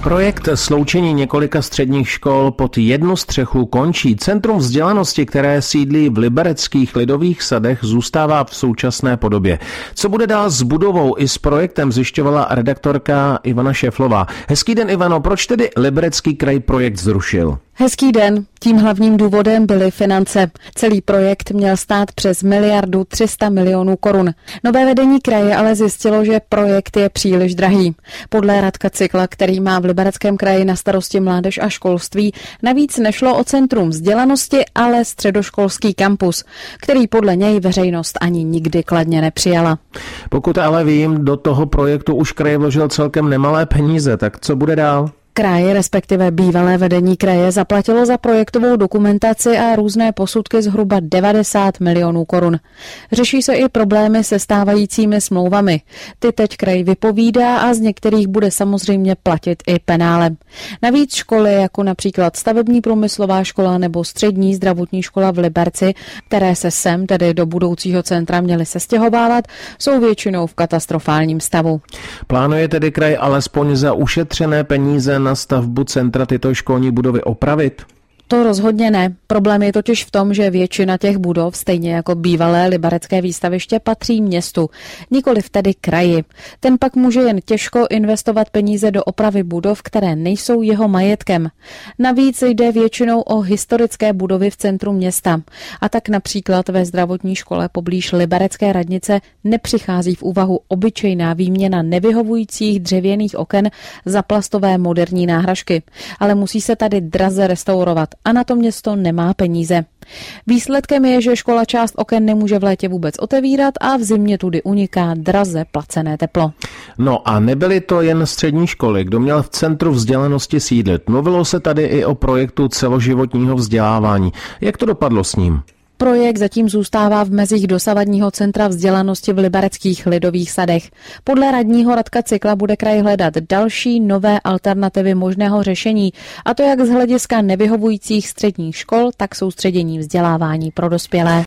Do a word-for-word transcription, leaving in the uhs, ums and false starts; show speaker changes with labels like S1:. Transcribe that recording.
S1: Projekt sloučení několika středních škol pod jednu střechu končí. Centrum vzdělanosti, které sídlí v libereckých Lidových sadech, zůstává v současné podobě. Co bude dál s budovou i s projektem, zjišťovala redaktorka Ivana Šeflová. Hezký den, Ivano, proč tedy Liberecký kraj projekt zrušil?
S2: Hezký den. Tím hlavním důvodem byly finance. Celý projekt měl stát přes miliardu tři sta milionů korun. Nové vedení kraje ale zjistilo, že projekt je příliš drahý. Podle Radka Cykla, který má v Libereckém kraji na starosti mládež a školství, navíc nešlo o centrum vzdělanosti, ale středoškolský kampus, který podle něj veřejnost ani nikdy kladně nepřijala.
S1: Pokud ale vím, do toho projektu už kraj vložil celkem nemalé peníze, tak co bude dál?
S2: Kraj, respektive bývalé vedení kraje, zaplatilo za projektovou dokumentaci a různé posudky zhruba devadesát milionů korun. Řeší se i problémy se stávajícími smlouvami. Ty teď kraj vypovídá a z některých bude samozřejmě platit i penále. Navíc školy, jako například stavební průmyslová škola nebo střední zdravotní škola v Liberci, které se sem, tedy do budoucího centra, měly sestěhovávat, jsou většinou v katastrofálním stavu.
S1: Plánuje tedy kraj alespoň za ušetřené peníze na stavbu centra tyto školní budovy opravit?
S2: To rozhodně ne. Problém je totiž v tom, že většina těch budov, stejně jako bývalé liberecké výstaviště, patří městu, nikoliv tedy kraji. Ten pak může jen těžko investovat peníze do opravy budov, které nejsou jeho majetkem. Navíc jde většinou o historické budovy v centru města. A tak například ve zdravotní škole poblíž liberecké radnice nepřichází v úvahu obyčejná výměna nevyhovujících dřevěných oken za plastové moderní náhražky. Ale musí se tady draze restaurovat. A na to město nemá peníze. Výsledkem je, že škola část oken nemůže v létě vůbec otevírat a v zimě tudy uniká draze placené teplo.
S1: No a nebyly to jen střední školy, kdo měl v centru vzdělanosti sídlit. Mluvilo se tady i o projektu celoživotního vzdělávání. Jak to dopadlo s ním?
S2: Projekt zatím zůstává v mezích dosavadního centra vzdělanosti v libereckých Lidových sadech. Podle radního Radka Cykla bude kraj hledat další nové alternativy možného řešení, a to jak z hlediska nevyhovujících středních škol, tak soustředění vzdělávání pro dospělé.